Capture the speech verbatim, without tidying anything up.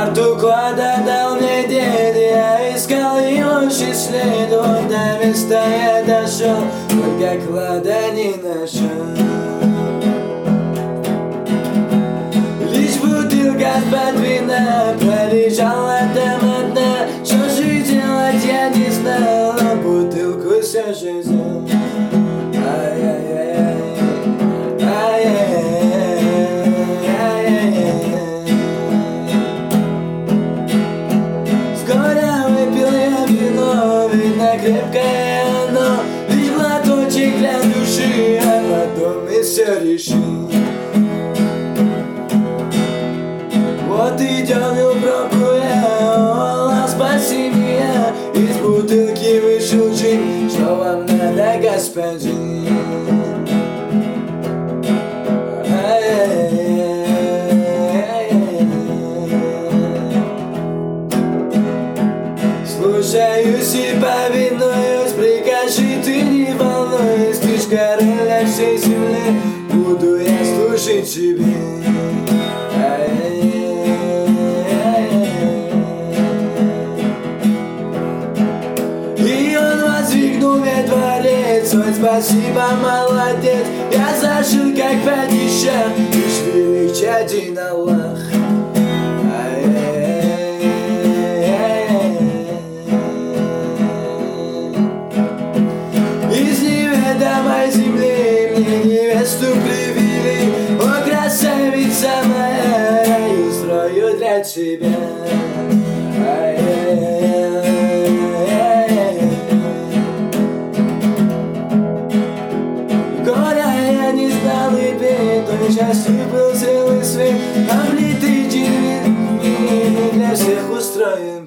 Карту клада дал мне дед, я искал его счастливо, до места я дошел, только клада не нашел. Лишь бутылка под вина пролежала там одна, что же делать я не знал, но бутылку все же взял. Ай-яй-яй, ай-яй-яй. Крепкое оно, лишь глоточек для души, а потом и все решим. Вот идем в пробку я, Аллах, спаси меня. Из бутылки вышел джин, что вам надо, господин? Слушаюсь и повинуюсь, прикажи, ты не волнуйся, ты ж король всей земли, буду я служить тебе. И он воздвигнул мне дворец, ой, спасибо, молодец, я зажил как падища, лишь величий один Аллах. Домой земли мне невесту привели, о, красавица моя, я устрою для тебя. Горя я не знал и петь, той счастью был целый свет, облитый джин, для всех устроен.